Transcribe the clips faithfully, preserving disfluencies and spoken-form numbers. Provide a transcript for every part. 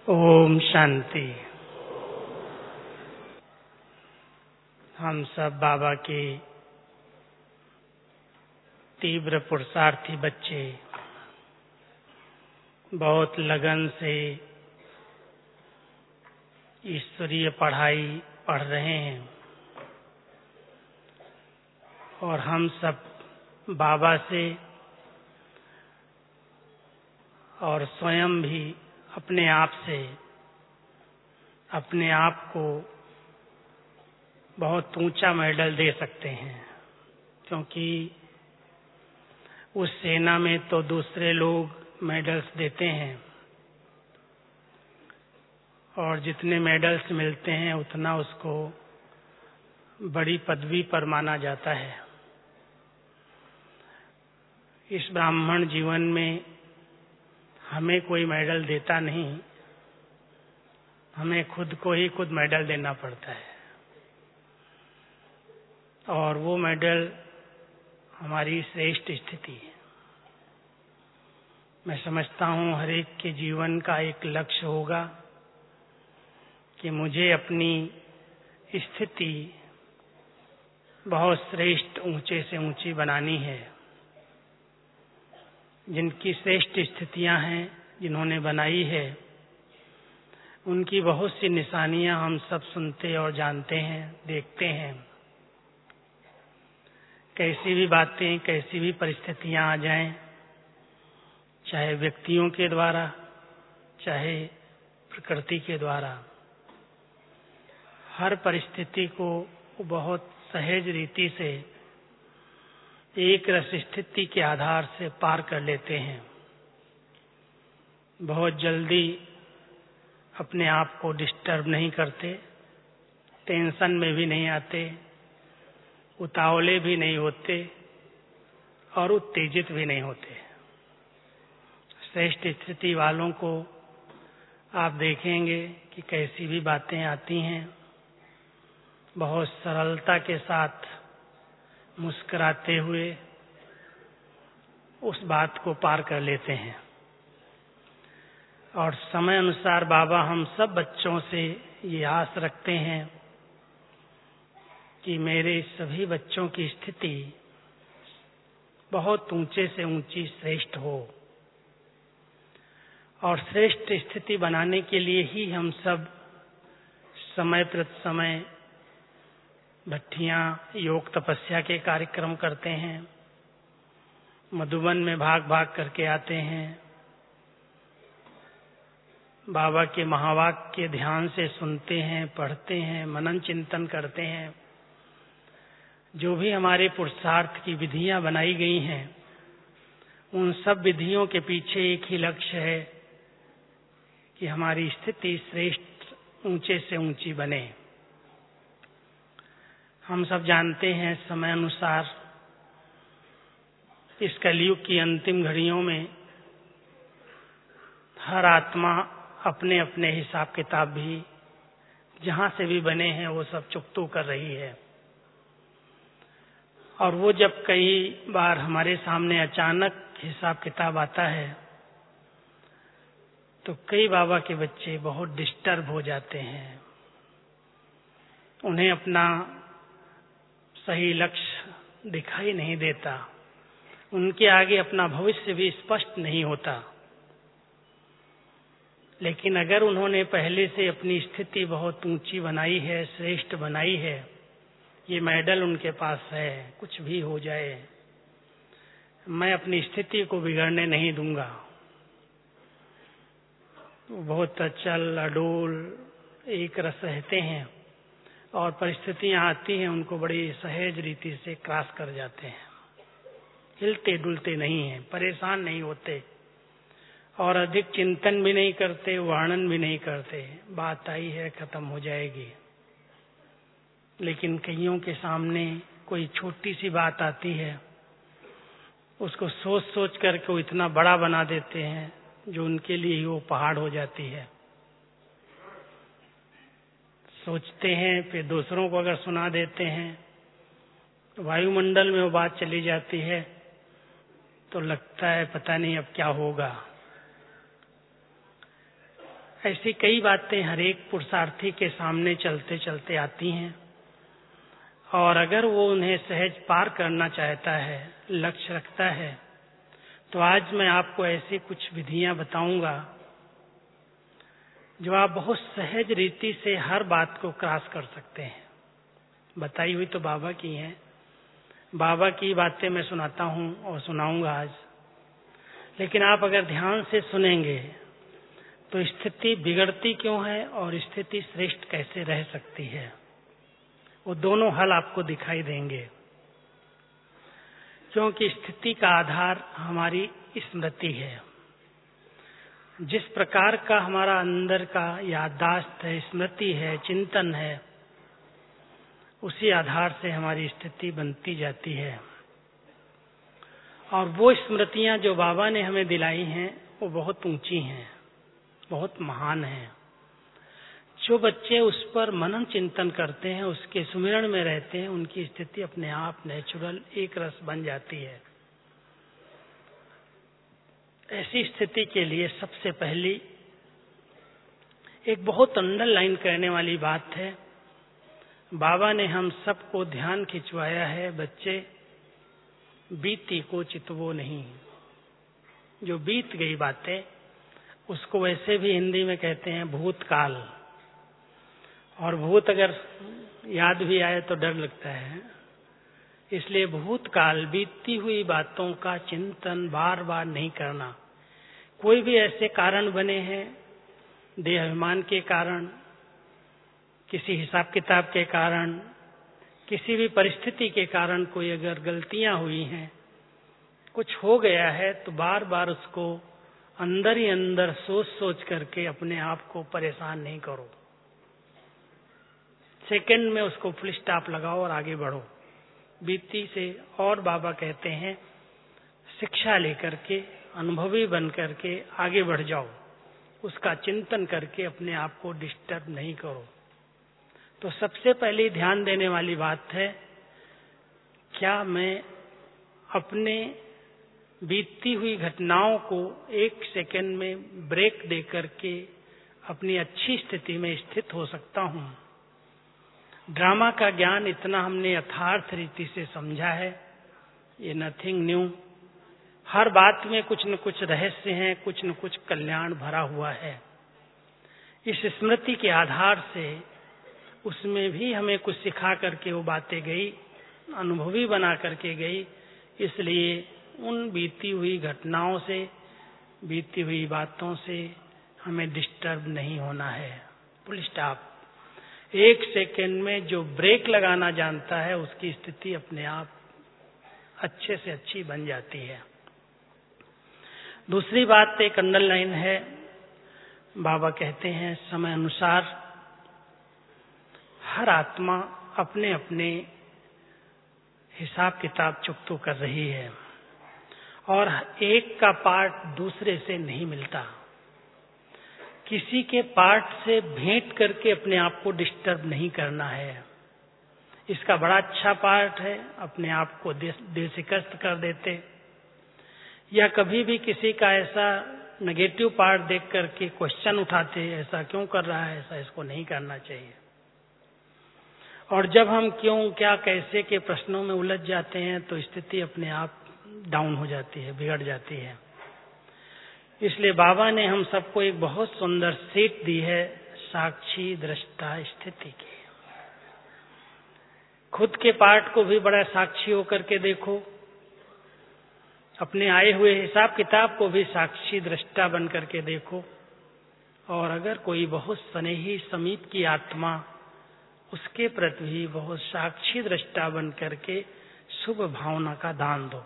ओम शांति। हम सब बाबा के तीव्र पुरुषार्थी बच्चे बहुत लगन से ईश्वरीय पढ़ाई पढ़ रहे हैं और हम सब बाबा से और स्वयं भी अपने आप से अपने आप को बहुत ऊंचा मेडल दे सकते हैं, क्योंकि उस सेना में तो दूसरे लोग मेडल्स देते हैं और जितने मेडल्स मिलते हैं उतना उसको बड़ी पदवी पर माना जाता है। इस ब्राह्मण जीवन में हमें कोई मेडल देता नहीं, हमें खुद को ही खुद मेडल देना पड़ता है और वो मेडल हमारी श्रेष्ठ स्थिति है। मैं समझता हूँ हर एक के जीवन का एक लक्ष्य होगा कि मुझे अपनी स्थिति बहुत श्रेष्ठ ऊंचे से ऊंची बनानी है। जिनकी श्रेष्ठ स्थितियां हैं, जिन्होंने बनाई है, उनकी बहुत सी निशानियां हम सब सुनते और जानते हैं, देखते हैं। कैसी भी बातें, कैसी भी परिस्थितियां आ जाएं, चाहे व्यक्तियों के द्वारा, चाहे प्रकृति के द्वारा, हर परिस्थिति को बहुत सहज रीति से एक रस स्थिति के आधार से पार कर लेते हैं। बहुत जल्दी अपने आप को डिस्टर्ब नहीं करते, टेंशन में भी नहीं आते, उतावले भी नहीं होते और उत्तेजित भी नहीं होते। श्रेष्ठ स्थिति वालों को आप देखेंगे कि कैसी भी बातें आती हैं, बहुत सरलता के साथ मुस्कुराते हुए उस बात को पार कर लेते हैं। और समय अनुसार बाबा हम सब बच्चों से ये आस रखते हैं कि मेरे सभी बच्चों की स्थिति बहुत ऊंचे से ऊंची श्रेष्ठ हो। और श्रेष्ठ स्थिति बनाने के लिए ही हम सब समय प्रति समय भट्टियां योग तपस्या के कार्यक्रम करते हैं, मधुबन में भाग भाग करके आते हैं, बाबा के महावाक्य ध्यान से सुनते हैं, पढ़ते हैं, मनन चिंतन करते हैं। जो भी हमारे पुरुषार्थ की विधियां बनाई गई हैं, उन सब विधियों के पीछे एक ही लक्ष्य है कि हमारी स्थिति श्रेष्ठ ऊंचे से ऊंची बने। हम सब जानते हैं समय अनुसार इस कलयुग की अंतिम घड़ियों में हर आत्मा अपने अपने हिसाब किताब भी जहां से भी बने हैं वो सब चुकतू कर रही है। और वो जब कई बार हमारे सामने अचानक हिसाब किताब आता है तो कई बाबा के बच्चे बहुत डिस्टर्ब हो जाते हैं। उन्हें अपना सही लक्ष्य दिखाई नहीं देता, उनके आगे अपना भविष्य भी स्पष्ट नहीं होता। लेकिन अगर उन्होंने पहले से अपनी स्थिति बहुत ऊंची बनाई है, श्रेष्ठ बनाई है, ये मेडल उनके पास है, कुछ भी हो जाए मैं अपनी स्थिति को बिगड़ने नहीं दूंगा। बहुत अचल अडोल एक रस रहते हैं और परिस्थितियां आती हैं उनको बड़ी सहज रीति से क्रॉस कर जाते हैं, हिलते डुलते नहीं हैं, परेशान नहीं होते और अधिक चिंतन भी नहीं करते, वर्णन भी नहीं करते। बात आई है, खत्म हो जाएगी। लेकिन कईयों के सामने कोई छोटी सी बात आती है, उसको सोच सोच करके वो इतना बड़ा बना देते हैं जो उनके लिए ही वो पहाड़ हो जाती है। सोचते हैं, फिर दूसरों को अगर सुना देते हैं, तो वायुमंडल में वो बात चली जाती है, तो लगता है पता नहीं अब क्या होगा। ऐसी कई बातें हर एक पुरुषार्थी के सामने चलते चलते आती हैं, और अगर वो उन्हें सहज पार करना चाहता है, लक्ष्य रखता है, तो आज मैं आपको ऐसी कुछ विधियां बताऊंगा जो आप बहुत सहज रीति से हर बात को क्रॉस कर सकते हैं। बताई हुई तो बाबा की हैं, बाबा की बातें मैं सुनाता हूं और सुनाऊंगा आज, लेकिन आप अगर ध्यान से सुनेंगे तो स्थिति बिगड़ती क्यों है और स्थिति श्रेष्ठ कैसे रह सकती है, वो दोनों हल आपको दिखाई देंगे। क्योंकि स्थिति का आधार हमारी स्मृति है। जिस प्रकार का हमारा अंदर का याददाश्त है, स्मृति है, चिंतन है, उसी आधार से हमारी स्थिति बनती जाती है। और वो स्मृतियां जो बाबा ने हमें दिलाई हैं वो बहुत ऊंची हैं, बहुत महान हैं। जो बच्चे उस पर मनन चिंतन करते हैं, उसके सुमिरन में रहते हैं, उनकी स्थिति अपने आप नेचुरल एक रस बन जाती है। ऐसी स्थिति के लिए सबसे पहली एक बहुत अंडरलाइन करने वाली बात है, बाबा ने हम सबको ध्यान खिंचवाया है, बच्चे बीती को चितवो नहीं। जो बीत गई बातें, उसको वैसे भी हिंदी में कहते हैं भूतकाल, और भूत अगर याद भी आए तो डर लगता है, इसलिए भूतकाल बीती हुई बातों का चिंतन बार बार नहीं करना। कोई भी ऐसे कारण बने हैं, देहाभिमान के कारण, किसी हिसाब किताब के कारण, किसी भी परिस्थिति के कारण कोई अगर गलतियां हुई हैं, कुछ हो गया है, तो बार बार उसको अंदर ही अंदर सोच सोच करके अपने आप को परेशान नहीं करो। सेकंड में उसको फुल स्टॉप लगाओ और आगे बढ़ो बीती से। और बाबा कहते हैं शिक्षा लेकर के, अनुभवी बन करके आगे बढ़ जाओ, उसका चिंतन करके अपने आप को डिस्टर्ब नहीं करो। तो सबसे पहले ध्यान देने वाली बात है, क्या मैं अपने बीतती हुई घटनाओं को एक सेकंड में ब्रेक दे करके अपनी अच्छी स्थिति में स्थित हो सकता हूं। ड्रामा का ज्ञान इतना हमने यथार्थ रीति से समझा है, ये नथिंग न्यू। हर बात में कुछ न कुछ रहस्य है, कुछ न कुछ कल्याण भरा हुआ है। इस स्मृति के आधार से उसमें भी हमें कुछ सिखा करके वो बातें गई, अनुभवी बना करके गई। इसलिए उन बीती हुई घटनाओं से, बीती हुई बातों से हमें डिस्टर्ब नहीं होना है। Full stop. एक सेकंड में जो ब्रेक लगाना जानता है, उसकी स्थिति अपने आप अच्छे से अच्छी बन जाती है। दूसरी बात एक अंडरलाइन है, बाबा कहते हैं समय अनुसार हर आत्मा अपने अपने हिसाब किताब चुकतो कर रही है, और एक का पार्ट दूसरे से नहीं मिलता। किसी के पार्ट से भेंट करके अपने आप को डिस्टर्ब नहीं करना है। इसका बड़ा अच्छा पार्ट है, अपने आप को दिल से कष्ट कर देते, या कभी भी किसी का ऐसा नेगेटिव पार्ट देख करके क्वेश्चन उठाते, ऐसा क्यों कर रहा है, ऐसा इसको नहीं करना चाहिए। और जब हम क्यों, क्या, कैसे के प्रश्नों में उलझ जाते हैं, तो स्थिति अपने आप डाउन हो जाती है, बिगड़ जाती है। इसलिए बाबा ने हम सबको एक बहुत सुंदर सीख दी है, साक्षी दृष्टा स्थिति की। खुद के पार्ट को भी बड़ा साक्षी होकर के देखो, अपने आए हुए हिसाब किताब को भी साक्षी दृष्टा बन करके देखो, और अगर कोई बहुत स्नेही समीप की आत्मा, उसके प्रति भी बहुत साक्षी दृष्टा बन करके शुभ भावना का दान दो।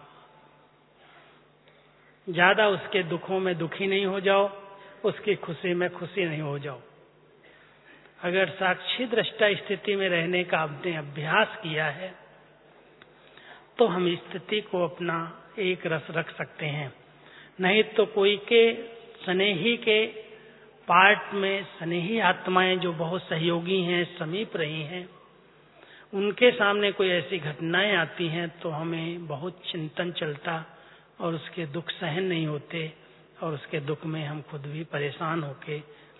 ज्यादा उसके दुखों में दुखी नहीं हो जाओ, उसकी खुशी में खुशी नहीं हो जाओ। अगर साक्षी दृष्टा स्थिति में रहने का आपने अभ्यास किया है, तो हम स्थिति को अपना एक रस रख सकते हैं। नहीं तो कोई के स्नेही के पार्ट में स्नेही आत्माएं जो बहुत सहयोगी हैं, समीप रही हैं, उनके सामने कोई ऐसी घटनाएं आती हैं तो हमें बहुत चिंतन चलता और उसके दुख सहन नहीं होते, और उसके दुख में हम खुद भी परेशान होके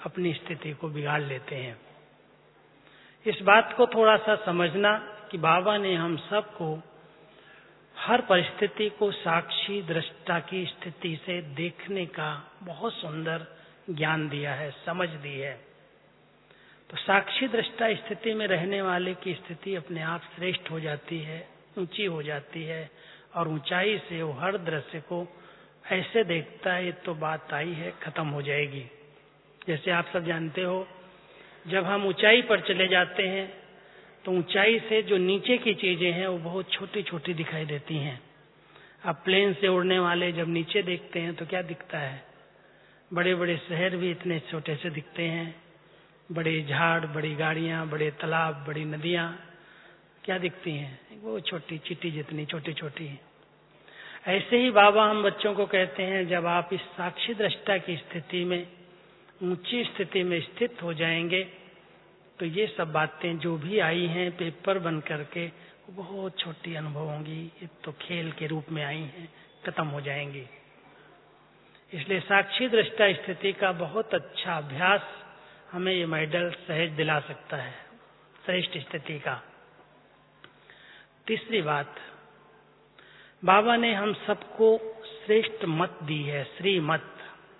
अपनी स्थिति को बिगाड़ लेते हैं। इस बात को थोड़ा सा समझना कि बाबा ने हम सबको हर परिस्थिति को साक्षी दृष्टा की स्थिति से देखने का बहुत सुंदर ज्ञान दिया है, समझ दी है। तो साक्षी दृष्टा स्थिति में रहने वाले की स्थिति अपने आप श्रेष्ठ हो जाती है, ऊंची हो जाती है, और ऊंचाई से वो हर दृश्य को ऐसे देखता है, तो बात आई है, खत्म हो जाएगी। जैसे आप सब जानते हो, जब हम ऊंचाई पर चले जाते हैं तो ऊंचाई से जो नीचे की चीजें हैं वो बहुत छोटी छोटी दिखाई देती हैं। अब प्लेन से उड़ने वाले जब नीचे देखते हैं तो क्या दिखता है? बड़े बड़े शहर भी इतने छोटे से दिखते हैं, बड़े झाड़, बड़ी गाड़ियां, बड़े तालाब, बड़ी नदियां क्या दिखती हैं? वो छोटी चींटी जितनी छोटी छोटी। ऐसे ही बाबा हम बच्चों को कहते हैं, जब आप इस साक्षी दृष्टा की स्थिति में, ऊंची स्थिति में स्थित हो जाएंगे तो ये सब बातें जो भी आई हैं पेपर बन करके वो बहुत छोटी अनुभव होंगी, ये तो खेल के रूप में आई हैं, खत्म हो जाएंगी। इसलिए साक्षी दृष्टा स्थिति का बहुत अच्छा अभ्यास हमें ये मेडल सहज दिला सकता है, श्रेष्ठ स्थिति का। तीसरी बात, बाबा ने हम सबको श्रेष्ठ मत दी है, श्री मत,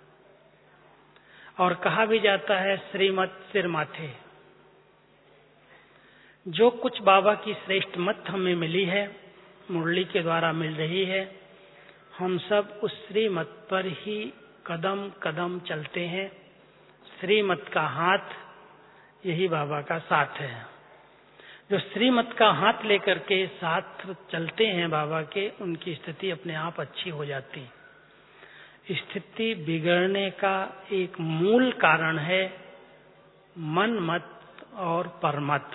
और कहा भी जाता है श्रीमत सिर माथे। जो कुछ बाबा की श्रेष्ठ मत हमें मिली है, मुरली के द्वारा मिल रही है, हम सब उस श्रीमत पर ही कदम कदम चलते हैं। श्रीमत का हाथ यही बाबा का साथ है। जो श्रीमत का हाथ लेकर के साथ चलते हैं बाबा के, उनकी स्थिति अपने आप अच्छी हो जाती। स्थिति बिगड़ने का एक मूल कारण है मन मत और परमत।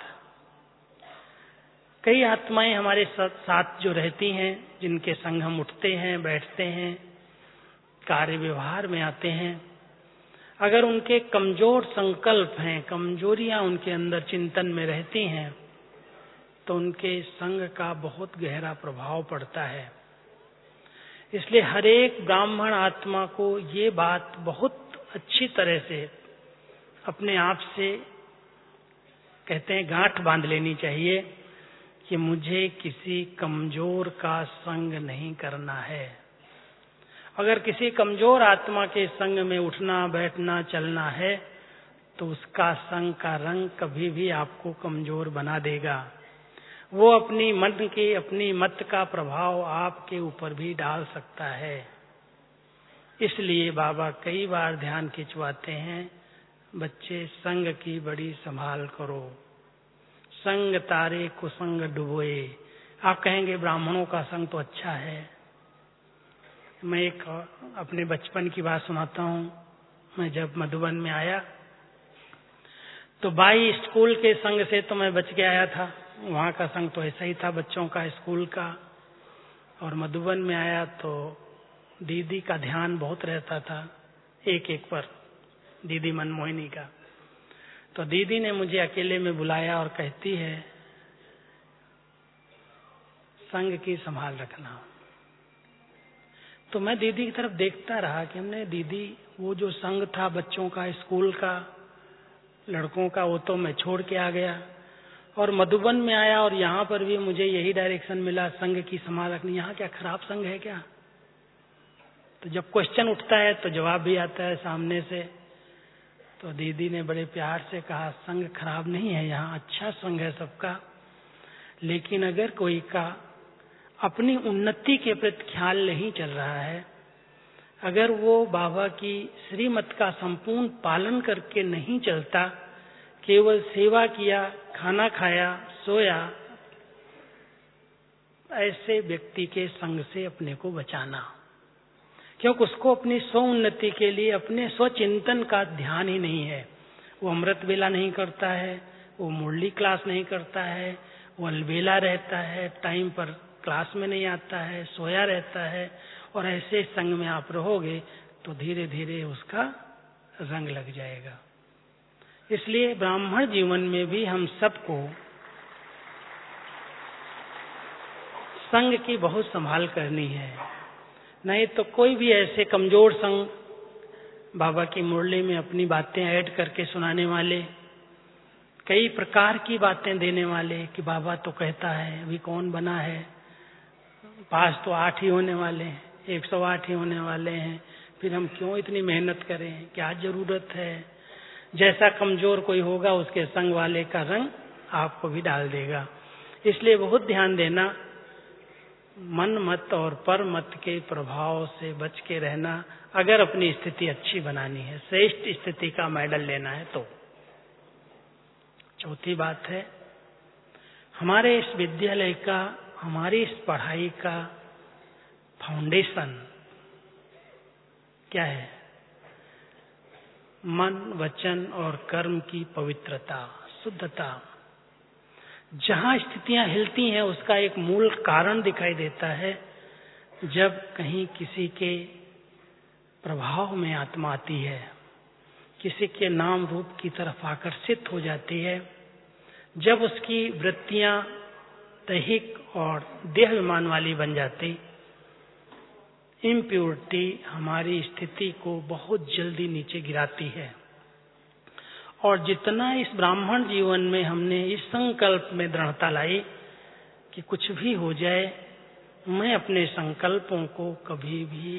कई आत्माएं हमारे साथ जो रहती हैं, जिनके संग हम उठते हैं, बैठते हैं, कार्य व्यवहार में आते हैं, अगर उनके कमजोर संकल्प हैं, कमजोरियां उनके अंदर चिंतन में रहती हैं, तो उनके संग का बहुत गहरा प्रभाव पड़ता है। इसलिए हर एक ब्राह्मण आत्मा को ये बात बहुत अच्छी तरह से अपने आप से, कहते हैं, गांठ बांध लेनी चाहिए कि मुझे किसी कमजोर का संग नहीं करना है। अगर किसी कमजोर आत्मा के संग में उठना, बैठना, चलना है तो उसका संग का रंग कभी भी आपको कमजोर बना देगा। वो अपनी मन के, अपनी मत का प्रभाव आपके ऊपर भी डाल सकता है। इसलिए बाबा कई बार ध्यान खिंचवाते हैं, बच्चे संग की बड़ी संभाल करो, संग तारे कुसंग डुबोए। आप कहेंगे ब्राह्मणों का संग तो अच्छा है। मैं एक अपने बचपन की बात सुनाता हूँ। मैं जब मधुबन में आया तो बाई स्कूल के संग से तो मैं बच के आया था। वहाँ का संग तो ऐसा ही था, बच्चों का, स्कूल का। और मधुबन में आया तो दीदी का ध्यान बहुत रहता था एक एक पर, दीदी मनमोहिनी का। तो दीदी ने मुझे अकेले में बुलाया और कहती है, संग की संभाल रखना। तो मैं दीदी की तरफ देखता रहा कि हमने दीदी, वो जो संग था बच्चों का, स्कूल का, लड़कों का, वो तो मैं छोड़ के आ गया और मधुबन में आया और यहाँ पर भी मुझे यही डायरेक्शन मिला, संग की संभाल रखनी। यहाँ क्या खराब संग है क्या? तो जब क्वेश्चन उठता है तो जवाब भी आता है सामने से। तो दीदी ने बड़े प्यार से कहा, संग खराब नहीं है, यहाँ अच्छा संग है सबका। लेकिन अगर कोई का अपनी उन्नति के प्रति ख्याल नहीं चल रहा है, अगर वो बाबा की श्रीमत का संपूर्ण पालन करके नहीं चलता, केवल सेवा किया, खाना खाया, सोया, ऐसे व्यक्ति के संग से अपने को बचाना। क्योंकि उसको अपनी स्व उन्नति के लिए अपने स्वचिंतन का ध्यान ही नहीं है। वो अमृत वेला नहीं करता है, वो मुरली क्लास नहीं करता है, वो अलबेला रहता है, टाइम पर क्लास में नहीं आता है, सोया रहता है। और ऐसे संग में आप रहोगे तो धीरे धीरे उसका रंग लग जाएगा। इसलिए ब्राह्मण जीवन में भी हम सबको संग की बहुत संभाल करनी है। नहीं तो कोई भी ऐसे कमजोर संग बाबा की मुरली में अपनी बातें ऐड करके सुनाने वाले, कई प्रकार की बातें देने वाले कि बाबा तो कहता है, अभी कौन बना है, पास तो आठ ही होने वाले हैं, एक सौ आठ ही होने वाले हैं, फिर हम क्यों इतनी मेहनत करें, क्या जरूरत है। जैसा कमजोर कोई होगा उसके संग वाले का रंग आपको भी डाल देगा। इसलिए बहुत ध्यान देना, मन मत और पर मत के प्रभाव से बच के रहना, अगर अपनी स्थिति अच्छी बनानी है, श्रेष्ठ स्थिति का मेडल लेना है तो। चौथी बात है, हमारे इस विद्यालय का, हमारी इस पढ़ाई का फाउंडेशन क्या है? मन, वचन और कर्म की पवित्रता, शुद्धता। जहां स्थितियां हिलती हैं उसका एक मूल कारण दिखाई देता है। जब कहीं किसी के प्रभाव में आत्मा आती है, किसी के नाम रूप की तरफ आकर्षित हो जाती है, जब उसकी वृत्तियां दैहिक और देहाभिमान वाली बन जाती, इम्प्योरिटी हमारी स्थिति को बहुत जल्दी नीचे गिराती है। और जितना इस ब्राह्मण जीवन में हमने इस संकल्प में दृढ़ता लाई कि कुछ भी हो जाए, मैं अपने संकल्पों को कभी भी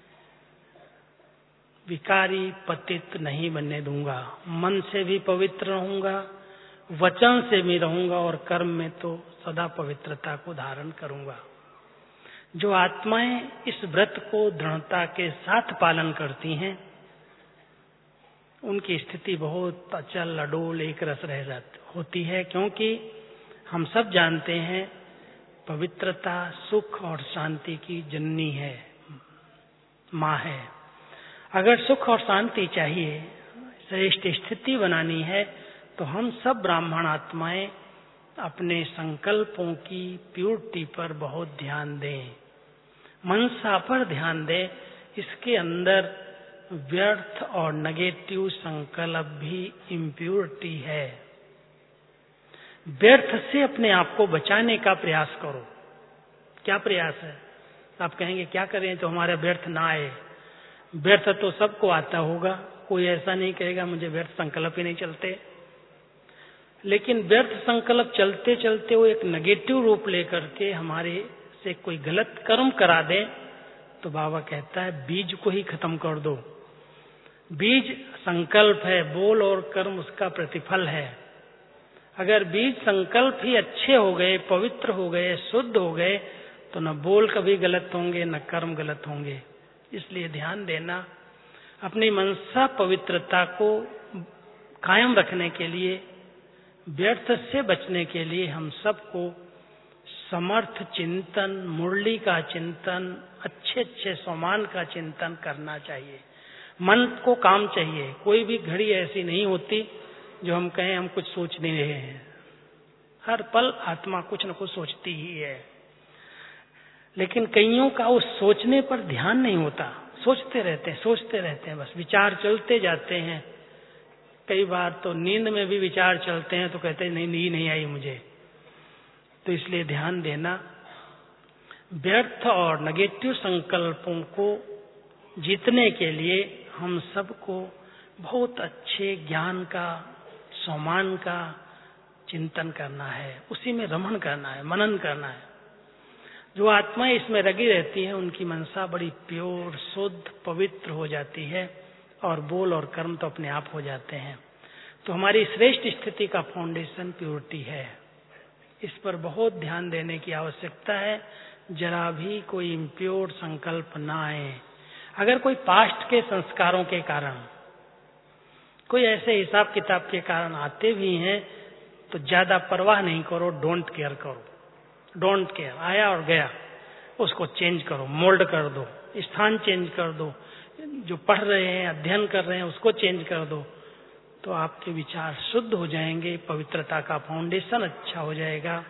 विकारी पतित नहीं बनने दूंगा, मन से भी पवित्र रहूंगा, वचन से भी रहूंगा और कर्म में तो सदा पवित्रता को धारण करूंगा। जो आत्माएं इस व्रत को दृढ़ता के साथ पालन करती हैं, उनकी स्थिति बहुत अचल अडोल एक रस रह जाती होती है, क्योंकि हम सब जानते हैं पवित्रता सुख और शांति की जननी है, माँ है। अगर सुख और शांति चाहिए, श्रेष्ठ स्थिति बनानी है, तो हम सब ब्राह्मण आत्माएं अपने संकल्पों की प्योरिटी पर बहुत ध्यान दें, मनसा पर ध्यान दें। इसके अंदर व्यर्थ और नेगेटिव संकल्प भी इम्प्योरिटी है। व्यर्थ से अपने आप को बचाने का प्रयास करो। क्या प्रयास है? आप कहेंगे क्या करें तो हमारा व्यर्थ ना आए। व्यर्थ तो सबको आता होगा, कोई ऐसा नहीं कहेगा मुझे व्यर्थ संकल्प ही नहीं चलते। लेकिन व्यर्थ संकल्प चलते चलते वो एक नेगेटिव रूप लेकर के हमारे से कोई गलत कर्म करा दे, तो बाबा कहता है बीज को ही खत्म कर दो। बीज संकल्प है, बोल और कर्म उसका प्रतिफल है। अगर बीज संकल्प ही अच्छे हो गए, पवित्र हो गए, शुद्ध हो गए, तो न बोल कभी गलत होंगे न कर्म गलत होंगे। इसलिए ध्यान देना, अपनी मनसा पवित्रता को कायम रखने के लिए, व्यर्थ से बचने के लिए हम सबको समर्थ चिंतन, मुरली का चिंतन, अच्छे अच्छे सम्मान का चिंतन करना चाहिए। मन को काम चाहिए। कोई भी घड़ी ऐसी नहीं होती जो हम कहें हम कुछ सोच नहीं रहे हैं। हर पल आत्मा कुछ न कुछ सोचती ही है, लेकिन कईयों का उस सोचने पर ध्यान नहीं होता। सोचते रहते हैं सोचते रहते हैं बस विचार चलते जाते हैं। कई बार तो नींद में भी विचार चलते हैं तो कहते हैं नहीं नींद नहीं आई मुझे। तो इसलिए ध्यान देना, व्यर्थ और नेगेटिव संकल्पों को जीतने के लिए हम सबको बहुत अच्छे ज्ञान का, सम्मान का चिंतन करना है, उसी में रमण करना है, मनन करना है। जो आत्माएं इसमें लगी रहती हैं उनकी मनसा बड़ी प्योर, शुद्ध, पवित्र हो जाती है और बोल और कर्म तो अपने आप हो जाते हैं। तो हमारी श्रेष्ठ स्थिति का फाउंडेशन प्योरिटी है। इस पर बहुत ध्यान देने की आवश्यकता है। जरा भी कोई इम्प्योर संकल्प ना आए। अगर कोई पास्ट के संस्कारों के कारण, कोई ऐसे हिसाब किताब के कारण आते भी हैं, तो ज्यादा परवाह नहीं करो, डोंट केयर करो। डोंट केयर, आया और गया, उसको चेंज करो, मोल्ड कर दो, स्थान चेंज कर दो, जो पढ़ रहे हैं, अध्ययन कर रहे हैं उसको चेंज कर दो, तो आपके विचार शुद्ध हो जाएंगे, पवित्रता का फाउंडेशन अच्छा हो जाएगा।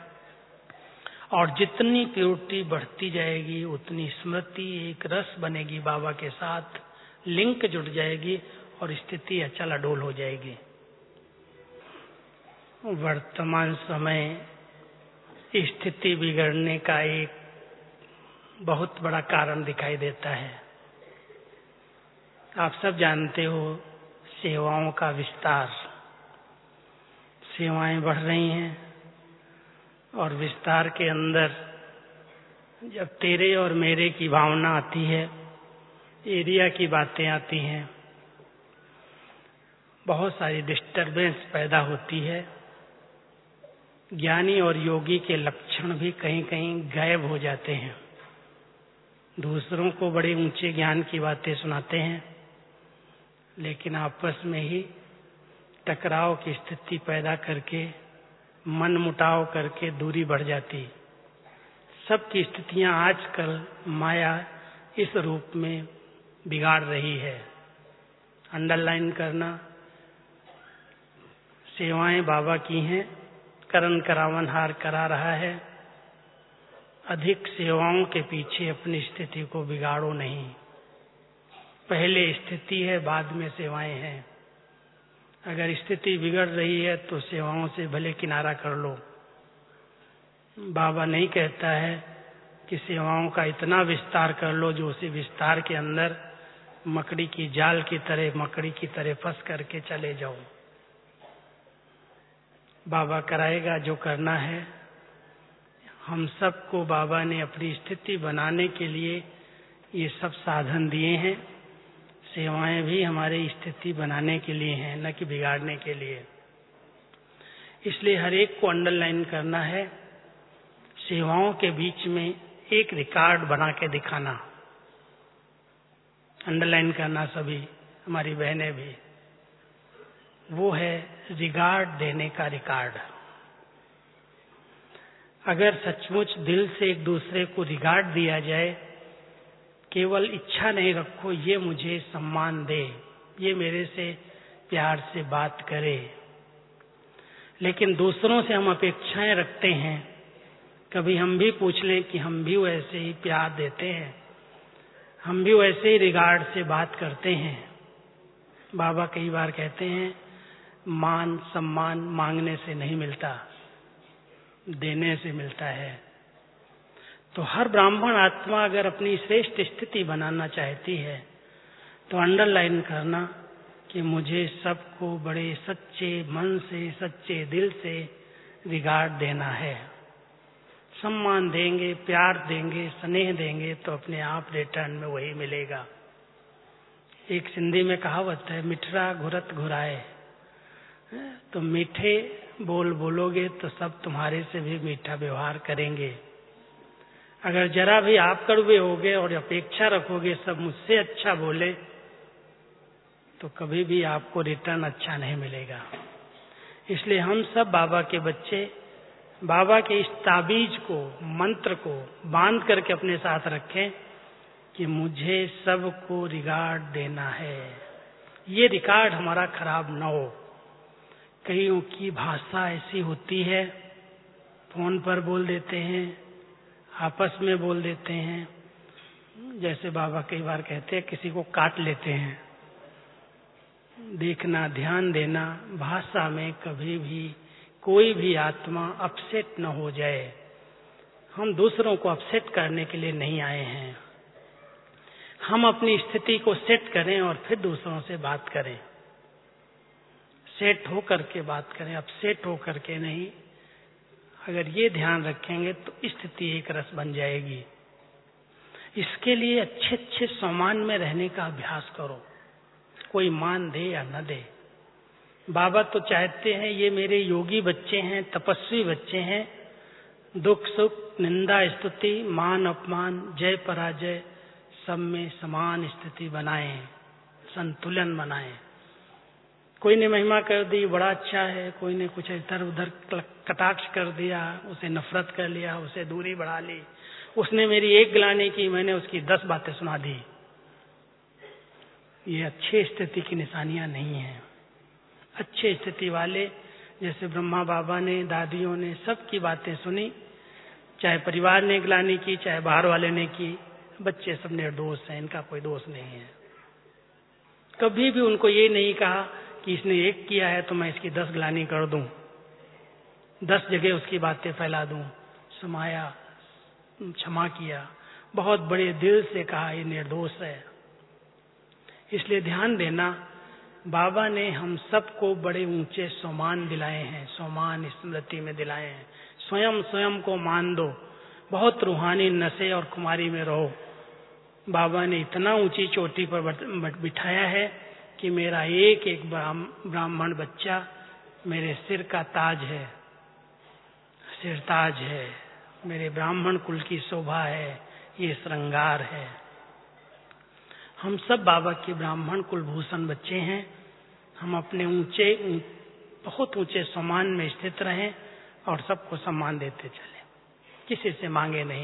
और जितनी प्योरिटी बढ़ती जाएगी उतनी स्मृति एक रस बनेगी, बाबा के साथ लिंक जुड़ जाएगी और स्थिति अचल अडोल हो जाएगी। वर्तमान समय स्थिति बिगड़ने का एक बहुत बड़ा कारण दिखाई देता है। आप सब जानते हो सेवाओं का विस्तार, सेवाएं बढ़ रही हैं और विस्तार के अंदर जब तेरे और मेरे की भावना आती है, एरिया की बातें आती हैं, बहुत सारी डिस्टरबेंस पैदा होती है। ज्ञानी और योगी के लक्षण भी कहीं कहीं गायब हो जाते हैं। दूसरों को बड़े ऊंचे ज्ञान की बातें सुनाते हैं, लेकिन आपस में ही टकराव की स्थिति पैदा करके, मन मुटाव करके दूरी बढ़ जाती। सबकी स्थितियां आजकल माया इस रूप में बिगाड़ रही है। अंडरलाइन करना, सेवाएं बाबा की हैं, करण करावन हार करा रहा है। अधिक सेवाओं के पीछे अपनी स्थिति को बिगाड़ो नहीं। पहले स्थिति है, बाद में सेवाएं हैं। अगर स्थिति बिगड़ रही है तो सेवाओं से भले किनारा कर लो। बाबा नहीं कहता है कि सेवाओं का इतना विस्तार कर लो जो उसी विस्तार के अंदर मकड़ी की जाल की तरह, मकड़ी की तरह फंस करके चले जाओ। बाबा कराएगा जो करना है। हम सबको बाबा ने अपनी स्थिति बनाने के लिए ये सब साधन दिए हैं। सेवाएं भी हमारी स्थिति बनाने के लिए हैं, न कि बिगाड़ने के लिए। इसलिए हर एक को अंडरलाइन करना है। सेवाओं के बीच में एक रिकॉर्ड बना के दिखाना, अंडरलाइन करना सभी, हमारी बहनें भी। वो है रिगार्ड देने का रिकॉर्ड। अगर सचमुच दिल से एक दूसरे को रिगार्ड दिया जाए, केवल इच्छा नहीं रखो ये मुझे सम्मान दे, ये मेरे से प्यार से बात करे, लेकिन दूसरों से हम अपेक्षाएं रखते हैं। कभी हम भी पूछ लें कि हम भी वैसे ही प्यार देते हैं, हम भी वैसे ही रिगार्ड से बात करते हैं। बाबा कई बार कहते हैं मान सम्मान मांगने से नहीं मिलता, देने से मिलता है। तो हर ब्राह्मण आत्मा अगर अपनी श्रेष्ठ स्थिति बनाना चाहती है तो अंडरलाइन करना कि मुझे सबको बड़े सच्चे मन से, सच्चे दिल से रिगार्ड देना है। सम्मान देंगे, प्यार देंगे, स्नेह देंगे तो अपने आप रिटर्न में वही मिलेगा। एक सिंधी में कहावत है, मिठरा घुरत घुराए। तो मीठे बोल बोलोगे तो सब तुम्हारे से भी मीठा व्यवहार करेंगे। अगर जरा भी आप कड़वे होगे और अपेक्षा रखोगे सब मुझसे अच्छा बोले, तो कभी भी आपको रिटर्न अच्छा नहीं मिलेगा। इसलिए हम सब बाबा के बच्चे बाबा के इस ताबीज को, मंत्र को बांध करके अपने साथ रखें कि मुझे सबको रिगार्ड देना है। ये रिकॉर्ड हमारा खराब न हो। कईयों की भाषा ऐसी होती है, फोन पर बोल देते हैं, आपस में बोल देते हैं, जैसे बाबा कई बार कहते हैं किसी को काट लेते हैं। देखना, ध्यान देना, भाषा में कभी भी कोई भी आत्मा अपसेट न हो जाए। हम दूसरों को अपसेट करने के लिए नहीं आए हैं। हम अपनी स्थिति को सेट करें और फिर दूसरों से बात करें। सेट होकर के बात करें, अपसेट होकर के नहीं। अगर ये ध्यान रखेंगे तो स्थिति एक रस बन जाएगी। इसके लिए अच्छे अच्छे सम्मान में रहने का अभ्यास करो, कोई मान दे या न दे। बाबा तो चाहते हैं ये मेरे योगी बच्चे हैं, तपस्वी बच्चे हैं, दुख सुख, निंदा स्तुति, मान अपमान, जय पराजय सब में समान स्थिति बनाएं, संतुलन बनाएं। कोई ने महिमा कर दी, बड़ा अच्छा है, कोई ने कुछ इधर उधर कटाक्ष कर दिया, उसे नफरत कर लिया, उसे दूरी बढ़ा ली। उसने मेरी एक गिलानी की, मैंने उसकी दस बातें सुना दी। ये अच्छी स्थिति की निशानियां नहीं है। अच्छे स्थिति वाले, जैसे ब्रह्मा बाबा ने, दादियों ने सबकी बातें सुनी, चाहे परिवार ने गिलानी की, चाहे बाहर वाले ने की, बच्चे सब निर्दोष हैं, इनका कोई दोष नहीं है। कभी भी उनको ये नहीं कहा कि इसने एक किया है तो मैं इसकी दस गिलानी कर दूं, दस जगह उसकी बातें फैला दूं। समाया, क्षमा किया, बहुत बड़े दिल से कहा ये निर्दोष है। इसलिए ध्यान देना, बाबा ने हम सबको बड़े ऊंचे सोमान दिलाए हैं, सोमान स्मृति में दिलाए हैं। स्वयं स्वयं को मान दो, बहुत रूहानी नशे और कुमारी में रहो। बाबा ने इतना ऊंची चोटी पर बिठाया है कि मेरा एक एक ब्राह्मण बच्चा मेरे सिर का ताज है, सिर ताज है, मेरे ब्राह्मण कुल की शोभा है, ये श्रृंगार है। हम सब बाबा के ब्राह्मण कुलभूषण बच्चे हैं। हम अपने ऊंचे बहुत ऊंचे सम्मान में स्थित रहें और सबको सम्मान देते चले, किसी से मांगे नहीं।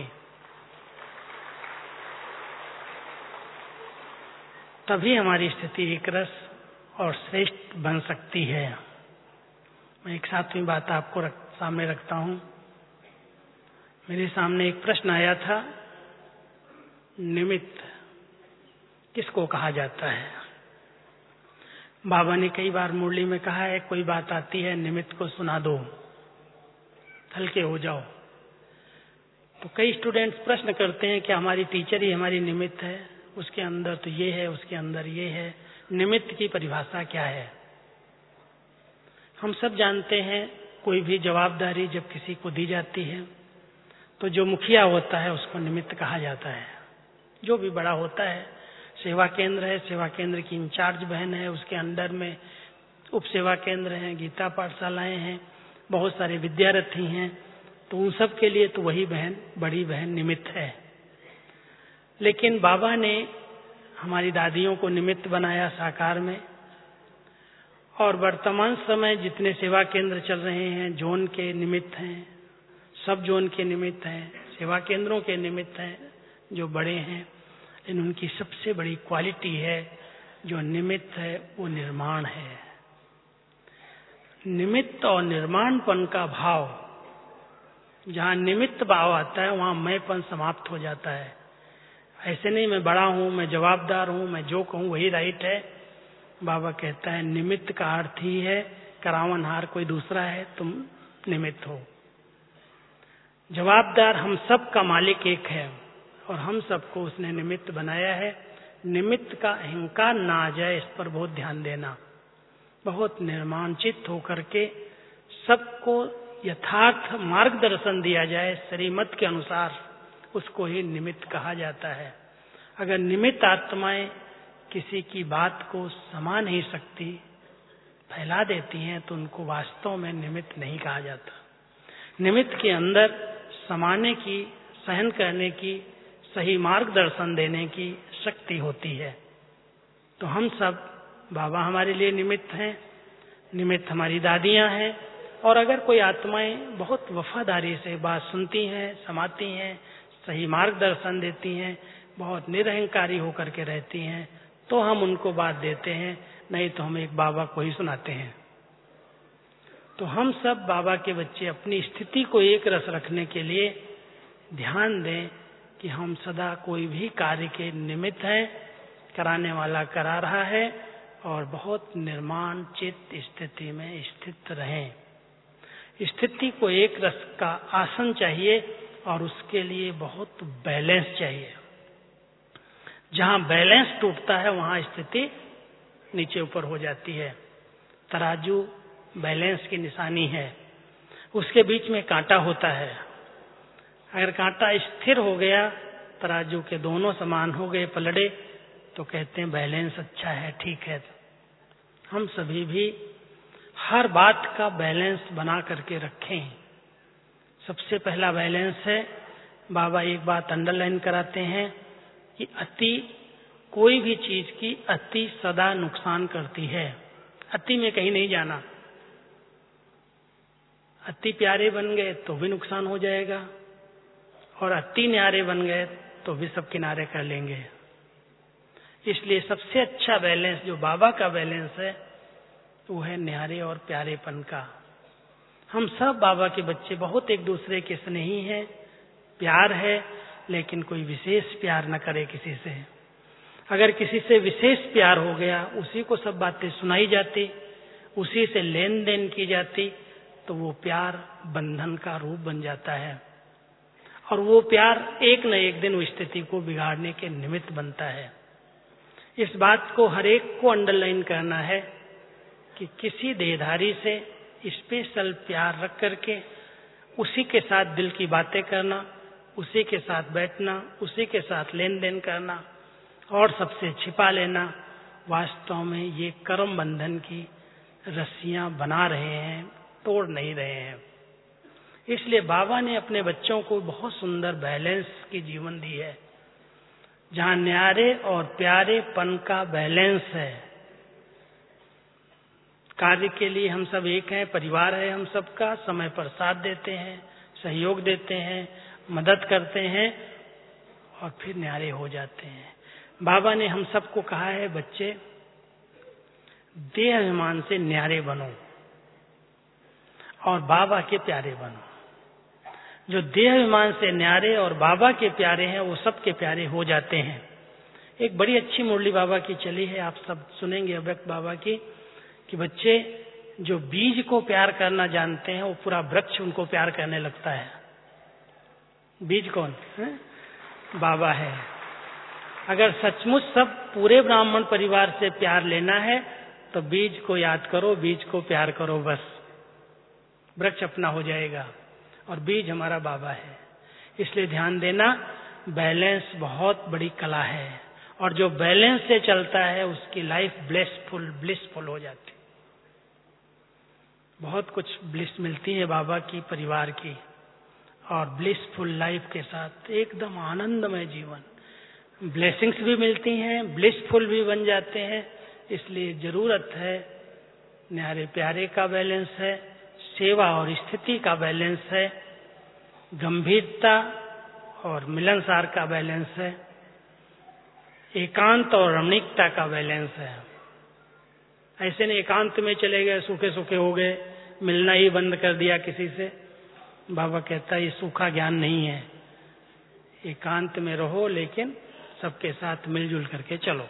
तभी हमारी स्थिति एक रस और श्रेष्ठ बन सकती है। मैं एक सातवीं बात आपको रख, सामने रखता हूं। मेरे सामने एक प्रश्न आया था, निमित्त किसको कहा जाता है? बाबा ने कई बार मुरली में कहा है, कोई बात आती है निमित्त को सुना दो, हल्के हो जाओ। तो कई स्टूडेंट्स प्रश्न करते हैं कि हमारी टीचर ही हमारी निमित्त है, उसके अंदर तो ये है, उसके अंदर ये है। निमित्त की परिभाषा क्या है? हम सब जानते हैं, कोई भी जवाबदारी जब किसी को दी जाती है तो जो मुखिया होता है उसको निमित्त कहा जाता है। जो भी बड़ा होता है, सेवा केंद्र है, सेवा केंद्र की इंचार्ज बहन है, उसके अंडर में उप सेवा केंद्र हैं, गीता पाठशालाएं हैं, बहुत सारे विद्यार्थी हैं, तो उन सब के लिए तो वही बहन, बड़ी बहन निमित्त है। लेकिन बाबा ने हमारी दादियों को निमित्त बनाया साकार में, और वर्तमान समय जितने सेवा केंद्र चल रहे हैं जोन के निमित्त हैं, सब जोन के निमित्त हैं, सेवा केंद्रों के निमित्त हैं जो बड़े हैं। लेकिन उनकी सबसे बड़ी क्वालिटी है, जो निमित्त है वो निर्माण है। निमित्त और निर्माणपन का भाव, जहाँ निमित्त भाव आता है वहाँ मैंपन समाप्त हो जाता है। ऐसे नहीं मैं बड़ा हूँ, मैं जवाबदार हूँ, मैं जो कहूँ वही राइट है। बाबा कहता है निमित्त का अर्थ ही है करावनहार कोई दूसरा है, तुम निमित्त हो। जवाबदार हम सब का मालिक एक है और हम सबको उसने निमित्त बनाया है। निमित्त का अहंकार ना आ जाए, इस पर बहुत ध्यान देना। बहुत निर्माणचित होकर के सबको यथार्थ मार्गदर्शन दिया जाए श्रीमत के अनुसार, उसको ही निमित्त कहा जाता है। अगर निमित्त आत्माएं किसी की बात को समा नहीं सकती, फैला देती हैं, तो उनको वास्तव में निमित्त नहीं कहा जाता। निमित्त के अंदर समाने की, सहन करने की, सही मार्गदर्शन देने की शक्ति होती है। तो हम सब, बाबा हमारे लिए निमित्त हैं, निमित्त हमारी दादियां हैं। और अगर कोई आत्माएं बहुत वफादारी से बात सुनती हैं, समाती हैं, सही मार्गदर्शन देती हैं, बहुत निरहंकारी होकर के रहती हैं, तो हम उनको बात देते हैं, नहीं तो हम एक बाबा को ही सुनाते हैं। तो हम सब बाबा के बच्चे अपनी स्थिति को एक रस रखने के लिए ध्यान दें कि हम सदा कोई भी कार्य के निमित्त हैं, कराने वाला करा रहा है, और बहुत निर्माण चित्त स्थिति में स्थित रहें। स्थिति को एक रस का आसन चाहिए और उसके लिए बहुत बैलेंस चाहिए। जहाँ बैलेंस टूटता है वहाँ स्थिति नीचे ऊपर हो जाती है। तराजू बैलेंस की निशानी है, उसके बीच में कांटा होता है। अगर कांटा स्थिर हो गया, तराजू के दोनों समान हो गए, पलड़े, तो कहते हैं बैलेंस अच्छा है, ठीक है। हम सभी भी हर बात का बैलेंस बना करके रखें। सबसे पहला बैलेंस है, बाबा एक बात अंडरलाइन कराते हैं कि अति, कोई भी चीज की अति सदा नुकसान करती है। अति में कहीं नहीं जाना। अति प्यारे बन गए तो भी नुकसान हो जाएगा, और अति न्यारे बन गए तो भी सब किनारे कर लेंगे। इसलिए सबसे अच्छा बैलेंस जो बाबा का बैलेंस है वो है न्यारे और प्यारेपन का। हम सब बाबा के बच्चे बहुत एक दूसरे के स्नेही हैं, प्यार है, लेकिन कोई विशेष प्यार न करे किसी से। अगर किसी से विशेष प्यार हो गया, उसी को सब बातें सुनाई जाती, उसी से लेन देन की जाती, तो वो प्यार बंधन का रूप बन जाता है, और वो प्यार एक न एक दिन उस स्थिति को बिगाड़ने के निमित्त बनता है। इस बात को हर एक को अंडरलाइन करना है कि किसी देहधारी से स्पेशल प्यार रख करके उसी के साथ दिल की बातें करना, उसी के साथ बैठना, उसी के साथ लेन देन करना और सबसे छिपा लेना, वास्तव में ये कर्म बंधन की रस्सियां बना रहे हैं, तोड़ नहीं रहे हैं। इसलिए बाबा ने अपने बच्चों को बहुत सुंदर बैलेंस की जीवन दी है, जहां न्यारे और प्यारेपन का बैलेंस है। कार्य के लिए हम सब एक हैं, परिवार है हम सबका, समय पर साथ देते हैं, सहयोग देते हैं, मदद करते हैं और फिर न्यारे हो जाते हैं। बाबा ने हम सबको कहा है, बच्चे देह अभिमान से न्यारे बनो और बाबा के प्यारे बनो। जो देह अभिमान से न्यारे और बाबा के प्यारे हैं, वो सबके प्यारे हो जाते हैं। एक बड़ी अच्छी मुरली बाबा की चली है, आप सब सुनेंगे अव्यक्त बाबा की, कि बच्चे जो बीज को प्यार करना जानते हैं, वो पूरा वृक्ष उनको प्यार करने लगता है। बीज कौन है? बाबा है। अगर सचमुच सब पूरे ब्राह्मण परिवार से प्यार लेना है तो बीज को याद करो, बीज को प्यार करो, बस वृक्ष अपना हो जाएगा। और बीज हमारा बाबा है। इसलिए ध्यान देना, बैलेंस बहुत बड़ी कला है और जो बैलेंस से चलता है उसकी लाइफ ब्लेसफुल ब्लिसफुल हो जाती है। बहुत कुछ ब्लिस मिलती है बाबा की, परिवार की, और ब्लिसफुल लाइफ के साथ एकदम आनंदमय जीवन। ब्लेसिंग्स भी मिलती हैं, ब्लिसफुल भी बन जाते हैं। इसलिए जरूरत है न्यारे प्यारे का बैलेंस है, सेवा और स्थिति का बैलेंस है, गंभीरता और मिलनसार का बैलेंस है, एकांत और रमणीकता का बैलेंस है। ऐसे नहीं एकांत में चले गए, सूखे सूखे हो गए, मिलना ही बंद कर दिया किसी से। बाबा कहता है ये सूखा ज्ञान नहीं है। एकांत में रहो लेकिन सबके साथ मिलजुल करके चलो।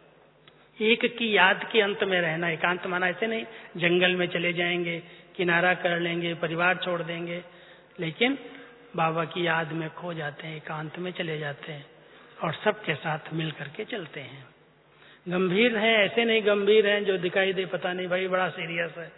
एक की याद के अंत में रहना। एकांत माना ऐसे नहीं जंगल में चले जाएंगे, किनारा कर लेंगे, परिवार छोड़ देंगे, लेकिन बाबा की याद में खो जाते हैं, एकांत में चले जाते हैं और सबके साथ मिल करके चलते हैं। गंभीर हैं, ऐसे नहीं गंभीर हैं जो दिखाई दे पता नहीं भाई बड़ा सीरियस है।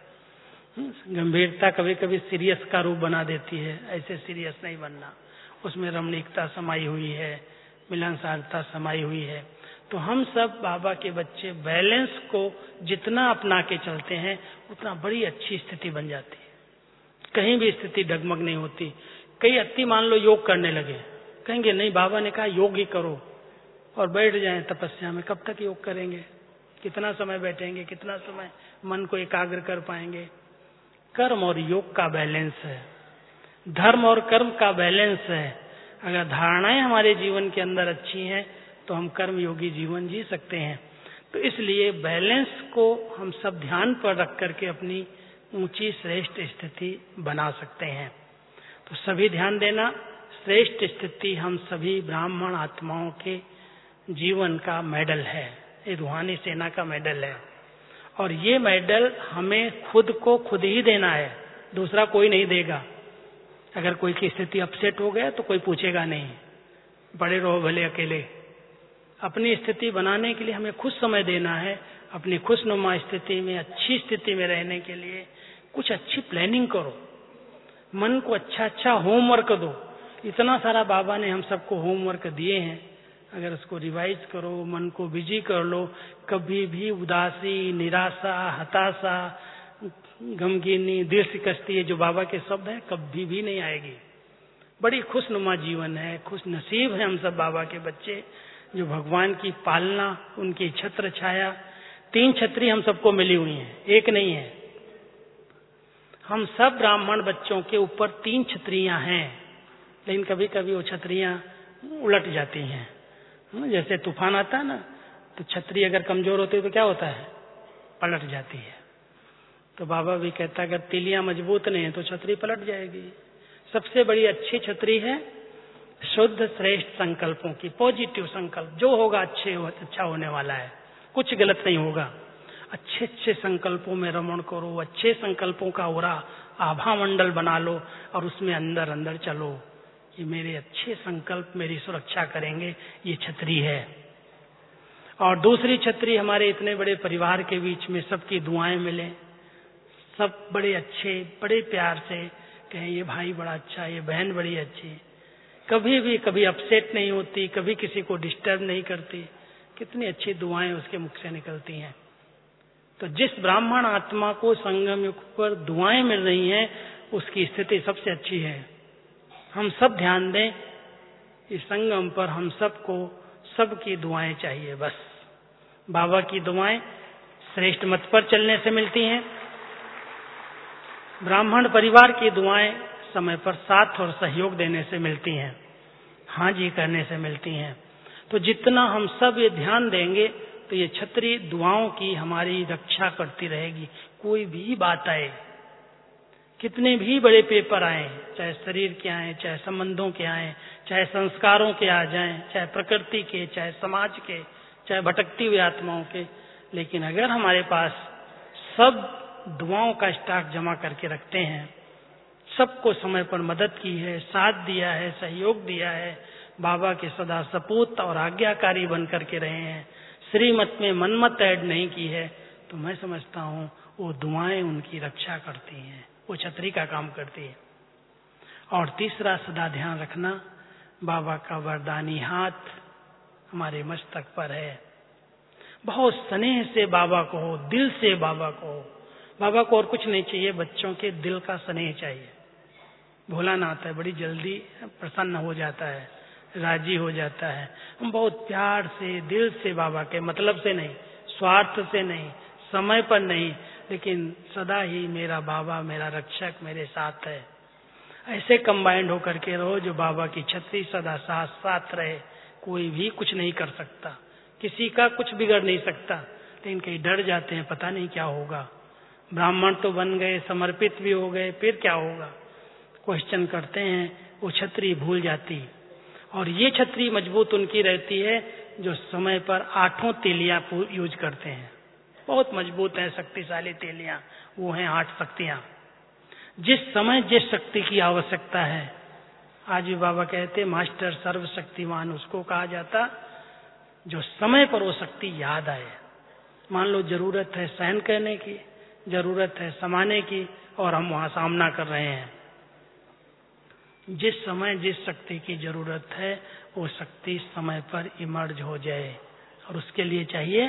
गंभीरता कभी कभी सीरियस का रूप बना देती है, ऐसे सीरियस नहीं बनना। उसमें रमणीकता समाई हुई है, मिलनसारता समाई हुई है। तो हम सब बाबा के बच्चे बैलेंस को जितना अपना के चलते हैं उतना बड़ी अच्छी स्थिति बन जाती है। कहीं भी स्थिति डगमग नहीं होती। कई अति मान लो योग करने लगे, कहेंगे नहीं बाबा ने कहा योग ही करो, और बैठ जाएं तपस्या में। कब तक योग करेंगे? कितना समय बैठेंगे? कितना समय मन को एकाग्र कर पाएंगे? कर्म और योग का बैलेंस है, धर्म और कर्म का बैलेंस है। अगर धारणाएं हमारे जीवन के अंदर अच्छी हैं तो हम कर्म योगी जीवन जी सकते हैं। तो इसलिए बैलेंस को हम सब ध्यान पर रख करके अपनी ऊंची श्रेष्ठ स्थिति बना सकते हैं। तो सभी ध्यान देना, श्रेष्ठ स्थिति हम सभी ब्राह्मण आत्माओं के जीवन का मेडल है, ये रूहानी सेना का मेडल है। और ये मेडल हमें खुद को खुद ही देना है, दूसरा कोई नहीं देगा। अगर कोई की स्थिति अपसेट हो गया तो कोई पूछेगा नहीं, बड़े रहो भले अकेले। अपनी स्थिति बनाने के लिए हमें खुद समय देना है। अपनी खुशनुमा स्थिति में, अच्छी स्थिति में रहने के लिए कुछ अच्छी प्लानिंग करो, मन को अच्छा अच्छा होमवर्क दो। इतना सारा बाबा ने हम सबको होमवर्क दिए हैं, अगर उसको रिवाइज करो, मन को बिजी कर लो, कभी भी उदासी, निराशा, हताशा, गमगीनी, दिल शिकस्ती, ये जो बाबा के शब्द हैं, कभी भी नहीं आएगी। बड़ी खुशनुमा जीवन है, खुश नसीब है हम सब बाबा के बच्चे, जो भगवान की पालना, उनकी छत्र छाया, तीन छतरी हम सबको मिली हुई है, एक नहीं है। हम सब ब्राह्मण बच्चों के ऊपर तीन छतरियां हैं, लेकिन कभी कभी वो छतरियां उलट जाती हैं। जैसे तूफान आता है ना, तो छतरी अगर कमजोर होती है तो क्या होता है? पलट जाती है। तो बाबा भी कहता है अगर तीलियां मजबूत नहीं है तो छतरी पलट जाएगी। सबसे बड़ी अच्छी छतरी है शुद्ध श्रेष्ठ संकल्पों की, पॉजिटिव संकल्प। जो होगा अच्छे हो, अच्छा होने वाला है, कुछ गलत नहीं होगा। अच्छे अच्छे संकल्पों में रमण करो, अच्छे संकल्पों का ओरा आभा मंडल बना लो और उसमें अंदर अंदर चलो। ये मेरे अच्छे संकल्प मेरी सुरक्षा करेंगे, ये छतरी है। और दूसरी छतरी हमारे इतने बड़े परिवार के बीच में सबकी दुआएं मिले, सब बड़े अच्छे, बड़े प्यार से कहें ये भाई बड़ा अच्छा, ये बहन बड़ी अच्छी, कभी भी कभी अपसेट नहीं होती, कभी किसी को डिस्टर्ब नहीं करती, कितनी अच्छी दुआएं उसके मुख से निकलती हैं। तो जिस ब्राह्मण आत्मा को संगम युग पर दुआएं मिल रही हैं उसकी स्थिति सबसे अच्छी है। हम सब ध्यान दें, इस संगम पर हम सबको सबकी दुआएं चाहिए। बस बाबा की दुआएं श्रेष्ठ मत पर चलने से मिलती हैं, ब्राह्मण परिवार की दुआएं समय पर साथ और सहयोग देने से मिलती हैं, हाँ जी करने से मिलती हैं। तो जितना हम सब ये ध्यान देंगे तो ये छतरी दुआओं की हमारी रक्षा करती रहेगी। कोई भी बात आए, कितने भी बड़े पेपर आए, चाहे शरीर के आए, चाहे संबंधों के आए, चाहे संस्कारों के आ जाएं, चाहे प्रकृति के, चाहे समाज के, चाहे भटकती हुई आत्माओं के, लेकिन अगर हमारे पास सब दुआओं का स्टॉक जमा करके रखते हैं, सबको समय पर मदद की है, साथ दिया है, सहयोग दिया है, बाबा के सदा सपूत और आज्ञाकारी बन करके रहे हैं, श्रीमत में मनमत ऐड नहीं की है, तो मैं समझता हूँ वो दुआएं उनकी रक्षा करती हैं, वो छतरी का काम करती है। और तीसरा सदा ध्यान रखना, बाबा का वरदानी हाथ हमारे मस्तक पर है। बहुत स्नेह से बाबा को हो, दिल से बाबा को हो। बाबा को और कुछ नहीं चाहिए, बच्चों के दिल का स्नेह चाहिए। भोलानाथ है, बड़ी जल्दी प्रसन्न हो जाता है, राजी हो जाता है। हम बहुत प्यार से, दिल से बाबा के, मतलब से नहीं, स्वार्थ से नहीं, समय पर नहीं, लेकिन सदा ही मेरा बाबा मेरा रक्षक मेरे साथ है, ऐसे कंबाइंड होकर के रहो जो बाबा की छतरी सदा साथ साथ रहे। कोई भी कुछ नहीं कर सकता, किसी का कुछ बिगड़ नहीं सकता, लेकिन कहीं डर जाते हैं, पता नहीं क्या होगा। ब्राह्मण तो बन गए, समर्पित भी हो गए, फिर क्या होगा, क्वेश्चन करते हैं, वो छतरी भूल जाती। और ये छतरी मजबूत उनकी रहती है जो समय पर आठों तेलियां यूज करते हैं। बहुत मजबूत है, शक्तिशाली तेलियां, वो हैं आठ शक्तियां। जिस समय जिस शक्ति की आवश्यकता है, आज भी बाबा कहते मास्टर सर्वशक्तिमान उसको कहा जाता जो समय पर वो शक्ति याद आए। मान लो जरूरत है सहन करने की, जरूरत है समाने की, और हम वहां सामना कर रहे हैं। जिस समय जिस शक्ति की जरूरत है वो शक्ति समय पर इमर्ज हो जाए, और उसके लिए चाहिए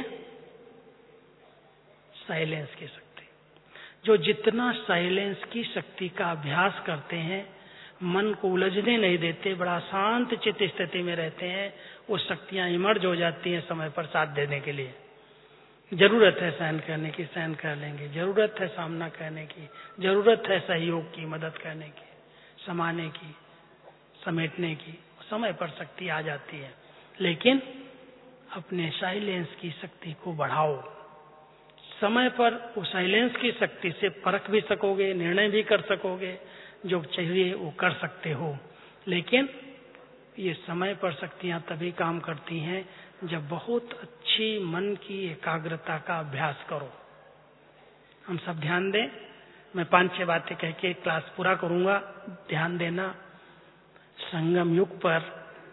साइलेंस की शक्ति। जो जितना साइलेंस की शक्ति का अभ्यास करते हैं, मन को उलझने नहीं देते, बड़ा शांत चित्त स्थिति में रहते हैं, वो शक्तियां इमर्ज हो जाती हैं समय पर साथ देने के लिए। जरूरत है सहन करने की, सहन कर लेंगे, जरूरत है सामना करने की, जरूरत है सहयोग की, मदद करने की, समाने की, समेटने की, समय पर शक्ति आ जाती है। लेकिन अपने साइलेंस की शक्ति को बढ़ाओ। समय पर उस साइलेंस की शक्ति से परख भी सकोगे, निर्णय भी कर सकोगे, जो चाहिए वो कर सकते हो। लेकिन ये समय पर शक्तियां तभी काम करती हैं जब बहुत अच्छी मन की एकाग्रता का अभ्यास करो। हम सब ध्यान दें, मैं पांच छह बातें कह के क्लास पूरा करूंगा, ध्यान देना। संगम युग पर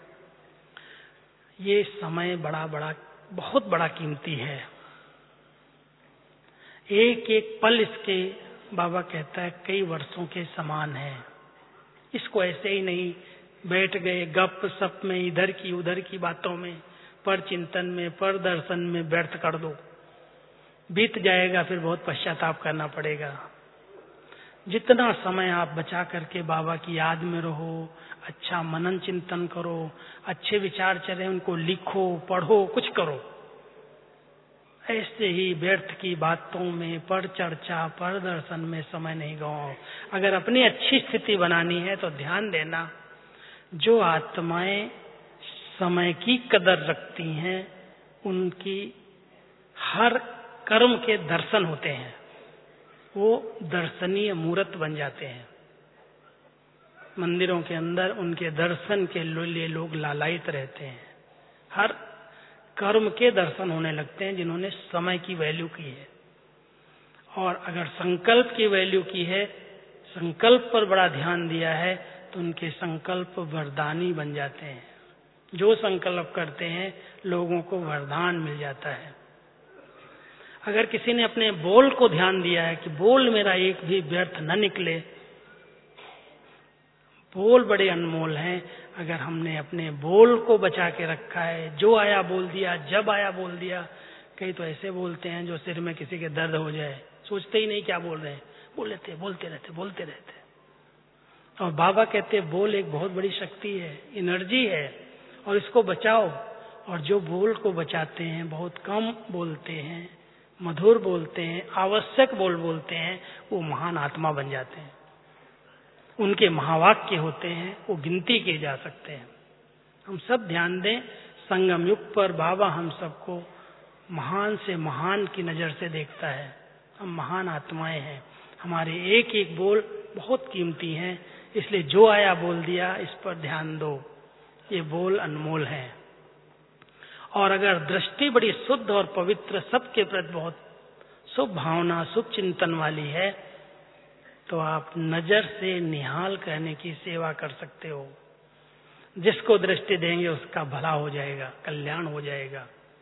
ये समय बड़ा बड़ा बहुत बड़ा कीमती है। एक एक पल इसके बाबा कहता है कई वर्षों के समान है। इसको ऐसे ही नहीं बैठ गए गप सप में, इधर की उधर की बातों में, पर चिंतन में, पर दर्शन में व्यर्थ कर दो, बीत जाएगा, फिर बहुत पश्चाताप करना पड़ेगा। जितना समय आप बचा करके बाबा की याद में रहो, अच्छा मनन चिंतन करो, अच्छे विचार चले उनको लिखो, पढ़ो, कुछ करो। ऐसे ही व्यर्थ की बातों में, पर चर्चा, पर दर्शन में समय नहीं गवाओ। अगर अपनी अच्छी स्थिति बनानी है तो ध्यान देना, जो आत्माएं समय की कदर रखती हैं उनकी हर कर्म के दर्शन होते हैं, वो दर्शनीय मूर्त बन जाते हैं। मंदिरों के अंदर उनके दर्शन के लिए लोग लालायित रहते हैं। हर कर्म के दर्शन होने लगते हैं जिन्होंने समय की वैल्यू की है। और अगर संकल्प की वैल्यू की है, संकल्प पर बड़ा ध्यान दिया है, तो उनके संकल्प वरदानी बन जाते हैं। जो संकल्प करते हैं लोगों को वरदान मिल जाता है। अगर किसी ने अपने बोल को ध्यान दिया है कि बोल मेरा एक भी व्यर्थ न निकले, बोल बड़े अनमोल हैं। अगर हमने अपने बोल को बचा के रखा है, जो आया बोल दिया, जब आया बोल दिया। कई तो ऐसे बोलते हैं जो सिर में किसी के दर्द हो जाए, सोचते ही नहीं क्या बोल रहे हैं, बोल लेते बोलते रहते बोलते रहते। और बाबा कहते हैं बोल एक बहुत बड़ी शक्ति है, एनर्जी है, और इसको बचाओ। और जो बोल को बचाते हैं, बहुत कम बोलते हैं, मधुर बोलते हैं, आवश्यक बोल बोलते हैं, वो महान आत्मा बन जाते हैं। उनके महावाक्य होते हैं, वो गिनती किए जा सकते हैं। हम सब ध्यान दें, संगम युग पर बाबा हम सबको महान से महान की नजर से देखता है। हम महान आत्माएं हैं, हमारे एक एक बोल बहुत कीमती हैं। इसलिए जो आया बोल दिया, इस पर ध्यान दो, ये बोल अनमोल है। और अगर दृष्टि बड़ी शुद्ध और पवित्र, सबके प्रति बहुत शुभ भावना, शुभ चिंतन वाली है, तो आप नजर से निहाल करने की सेवा कर सकते हो। जिसको दृष्टि देंगे उसका भला हो जाएगा, कल्याण हो जाएगा।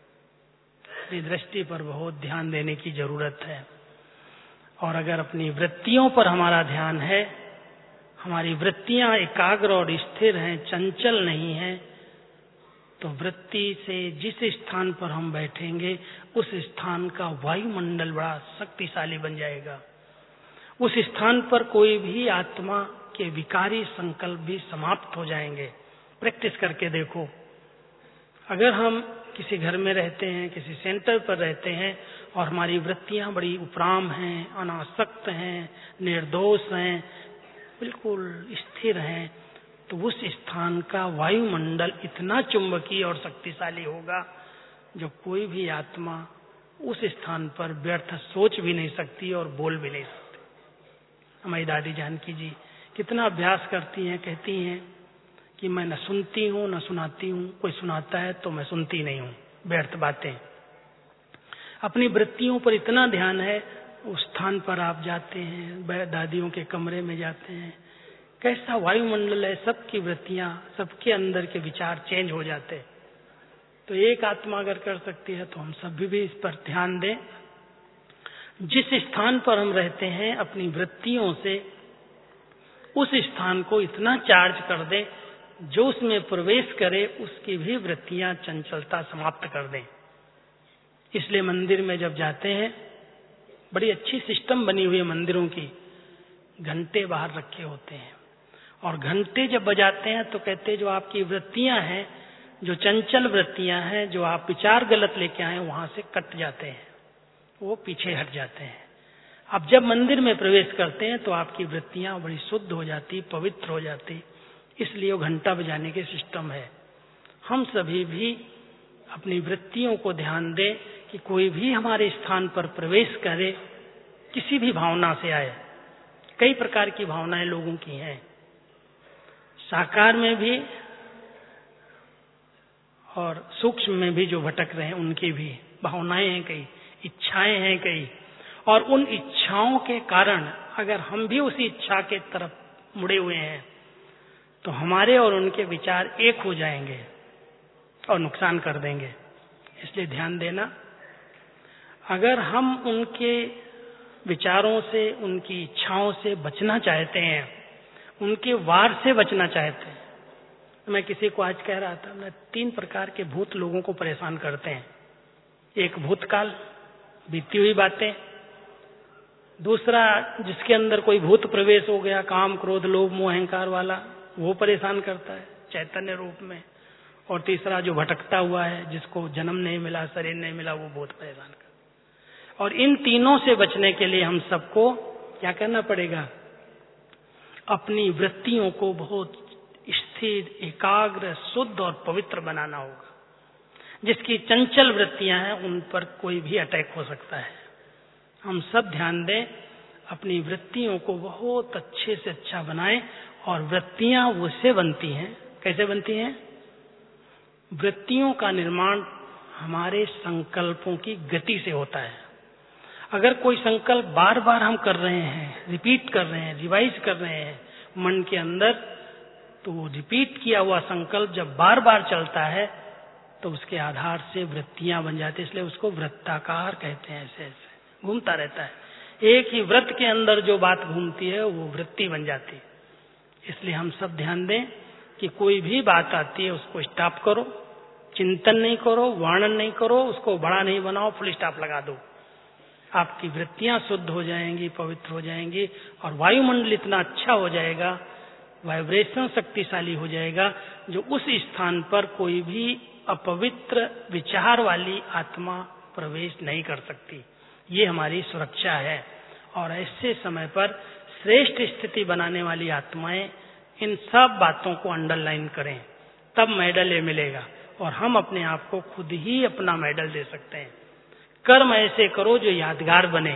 अपनी दृष्टि पर बहुत ध्यान देने की जरूरत है। और अगर अपनी वृत्तियों पर हमारा ध्यान है, हमारी वृत्तियां एकाग्र और स्थिर हैं, चंचल नहीं हैं, तो वृत्ति से जिस स्थान पर हम बैठेंगे उस स्थान का वायुमंडल बड़ा शक्तिशाली बन जाएगा। उस स्थान पर कोई भी आत्मा के विकारी संकल्प भी समाप्त हो जाएंगे। प्रैक्टिस करके देखो। अगर हम किसी घर में रहते हैं, किसी सेंटर पर रहते हैं और हमारी वृत्तियां बड़ी उपराम हैं, अनासक्त हैं, निर्दोष हैं, बिल्कुल स्थिर हैं, तो उस स्थान का वायुमंडल इतना चुंबकीय और शक्तिशाली होगा जो कोई भी आत्मा उस स्थान पर व्यर्थ सोच भी नहीं सकती और बोल भी नहीं सकती। हमारी दादी जानकी जी कितना अभ्यास करती हैं, कहती हैं कि मैं न सुनती हूँ न सुनाती हूँ, कोई सुनाता है तो मैं सुनती नहीं हूँ, व्यर्थ बातें। अपनी वृत्तियों पर इतना ध्यान है। उस स्थान पर आप जाते हैं, दादियों के कमरे में जाते हैं, कैसा वायुमंडल है, सबकी वृत्तियां, सबके अंदर के विचार चेंज हो जाते। तो एक आत्मा अगर कर सकती है तो हम सभी भी इस पर ध्यान दें। जिस स्थान पर हम रहते हैं, अपनी वृत्तियों से उस स्थान को इतना चार्ज कर दें, जो उसमें प्रवेश करे उसकी भी वृत्तियां चंचलता समाप्त कर दें। इसलिए मंदिर में जब जाते हैं, बड़ी अच्छी सिस्टम बनी हुई है मंदिरों की, घंटे बाहर रखे होते हैं और घंटे जब बजाते हैं तो कहते हैं जो आपकी वृत्तियां हैं, जो चंचल वृत्तियां हैं, जो आप विचार गलत लेके आए, वहां से कट जाते हैं, वो पीछे हट जाते हैं। अब जब मंदिर में प्रवेश करते हैं तो आपकी वृत्तियां बड़ी शुद्ध हो जाती, पवित्र हो जाती। इसलिए वो घंटा बजाने के सिस्टम है। हम सभी भी अपनी वृत्तियों को ध्यान दें कि कोई भी हमारे स्थान पर प्रवेश करे, किसी भी भावना से आए। कई प्रकार की भावनाएं लोगों की हैं, साकार में भी और सूक्ष्म में भी जो भटक रहे हैं उनकी भी भावनाएं हैं, कई इच्छाएं हैं कई। और उन इच्छाओं के कारण अगर हम भी उसी इच्छा के तरफ मुड़े हुए हैं तो हमारे और उनके विचार एक हो जाएंगे और नुकसान कर देंगे। इसलिए ध्यान देना, अगर हम उनके विचारों से, उनकी इच्छाओं से बचना चाहते हैं, उनके वार से बचना चाहते हैं। मैं किसी को आज कह रहा था, मैं तीन प्रकार के भूत लोगों को परेशान करते हैं। एक भूतकाल, बीती हुई बातें। दूसरा, जिसके अंदर कोई भूत प्रवेश हो गया, काम, क्रोध, लोभ, मोह, अहंकार वाला, वो परेशान करता है चैतन्य रूप में। और तीसरा जो भटकता हुआ है, जिसको जन्म नहीं मिला, शरीर नहीं मिला, वो बहुत परेशान करता है। और इन तीनों से बचने के लिए हम सबको क्या करना पड़ेगा? अपनी वृत्तियों को बहुत स्थिर, एकाग्र, शुद्ध और पवित्र बनाना होगा। जिसकी चंचल वृत्तियां हैं उन पर कोई भी अटैक हो सकता है। हम सब ध्यान दें, अपनी वृत्तियों को बहुत अच्छे से अच्छा बनाएं। और वृत्तियां उससे बनती हैं, कैसे बनती हैं? वृत्तियों का निर्माण हमारे संकल्पों की गति से होता है। अगर कोई संकल्प बार बार हम कर रहे हैं, रिपीट कर रहे हैं, रिवाइज कर रहे हैं मन के अंदर, तो वो रिपीट किया हुआ संकल्प जब बार बार चलता है तो उसके आधार से वृत्तियां बन जाती है, इसलिए उसको वृत्ताकार कहते हैं। ऐसे ऐसे घूमता रहता है, एक ही व्रत के अंदर जो बात घूमती है वो वृत्ति बन जाती है। इसलिए हम सब ध्यान दें कि कोई भी बात आती है उसको स्टॉप करो, चिंतन नहीं करो, वर्णन नहीं करो, उसको बड़ा नहीं बनाओ, फुल स्टॉप लगा दो। आपकी वृत्तियां शुद्ध हो जाएंगी, पवित्र हो जाएंगी और वायुमंडल इतना अच्छा हो जाएगा, वाइब्रेशन शक्तिशाली हो जाएगा, जो उस स्थान पर कोई भी अपवित्र विचार वाली आत्मा प्रवेश नहीं कर सकती। ये हमारी सुरक्षा है। और ऐसे समय पर श्रेष्ठ स्थिति बनाने वाली आत्माएं इन सब बातों को अंडरलाइन करें, तब मेडल ये मिलेगा और हम अपने आप को खुद ही अपना मेडल दे सकते हैं। कर्म ऐसे करो जो यादगार बने।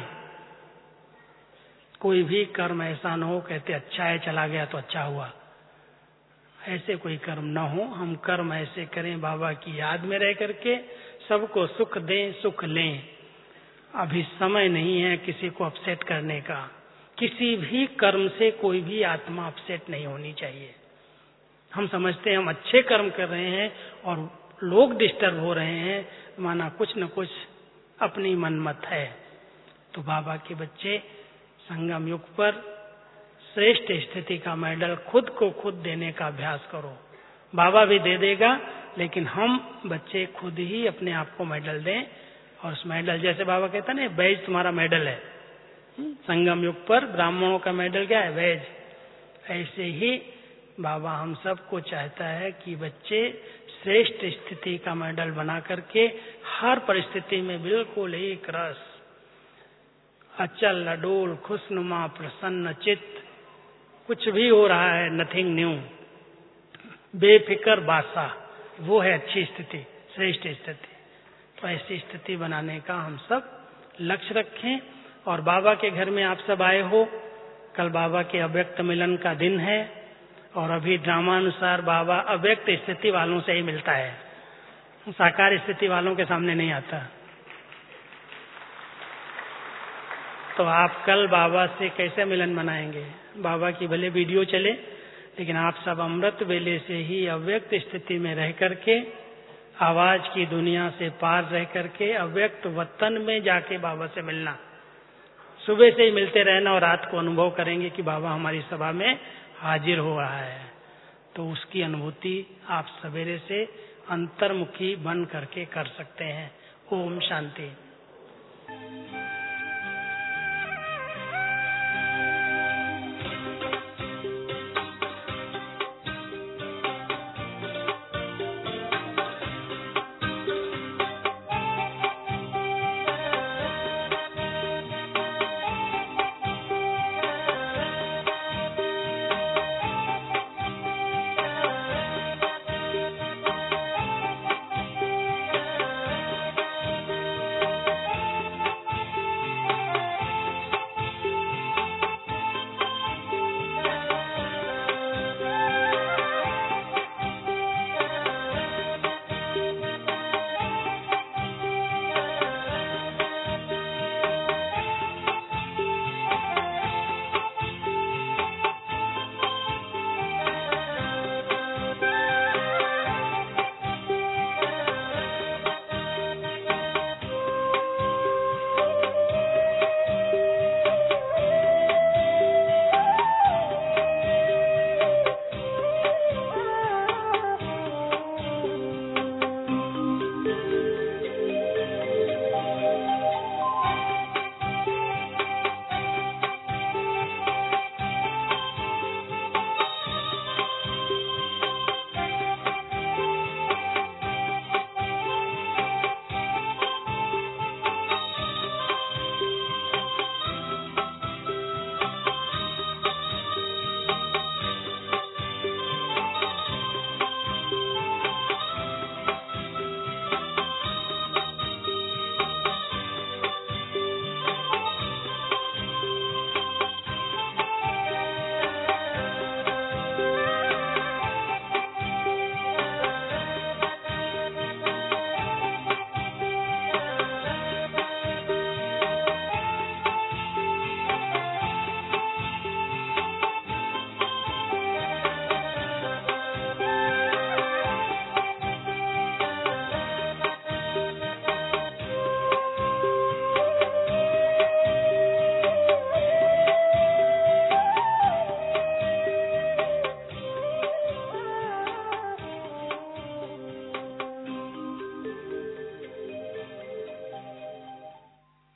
कोई भी कर्म ऐसा न हो कहते अच्छा है चला गया तो अच्छा हुआ, ऐसे कोई कर्म न हो। हम कर्म ऐसे करें बाबा की याद में रह करके, सबको सुख दें, सुख लें। अभी समय नहीं है किसी को अपसेट करने का। किसी भी कर्म से कोई भी आत्मा अपसेट नहीं होनी चाहिए। हम समझते हैं हम अच्छे कर्म कर रहे हैं और लोग डिस्टर्ब हो रहे हैं, माना कुछ न कुछ अपनी मनमत है। तो बाबा के बच्चे संगम युग पर श्रेष्ठ स्थिति का मेडल खुद को खुद देने का अभ्यास करो। बाबा भी दे देगा, लेकिन हम बच्चे खुद ही अपने आप को मेडल दें। और उस मेडल, जैसे बाबा कहता है ना, वेज तुम्हारा मेडल है। संगम युग पर ब्राह्मणों का मेडल क्या है? वेज। ऐसे ही बाबा हम सबको चाहता है कि बच्चे श्रेष्ठ स्थिति का मेडल बना करके हर परिस्थिति में बिल्कुल एक रस, अचल अडोल, खुशनुमा, प्रसन्न चित्त, कुछ भी हो रहा है नथिंग न्यू, बेफिक्र बासा, वो है अच्छी स्थिति, श्रेष्ठ स्थिति। तो ऐसी स्थिति बनाने का हम सब लक्ष्य रखें। और बाबा के घर में आप सब आए हो, कल बाबा के अव्यक्त मिलन का दिन है और अभी ड्रामानुसार बाबा अव्यक्त स्थिति वालों से ही मिलता है, साकार स्थिति वालों के सामने नहीं आता। तो आप कल बाबा से कैसे मिलन मनाएंगे? बाबा की भले वीडियो चले, लेकिन आप सब अमृत वेले से ही अव्यक्त स्थिति में रह करके, आवाज की दुनिया से पार रह करके अव्यक्त वतन में जाके बाबा से मिलना। सुबह से ही मिलते रहना और रात को अनुभव करेंगे कि बाबा हमारी सभा में हाजिर हो रहा है। तो उसकी अनुभूति आप सवेरे से अंतर्मुखी बन करके कर सकते हैं। ओम शांति।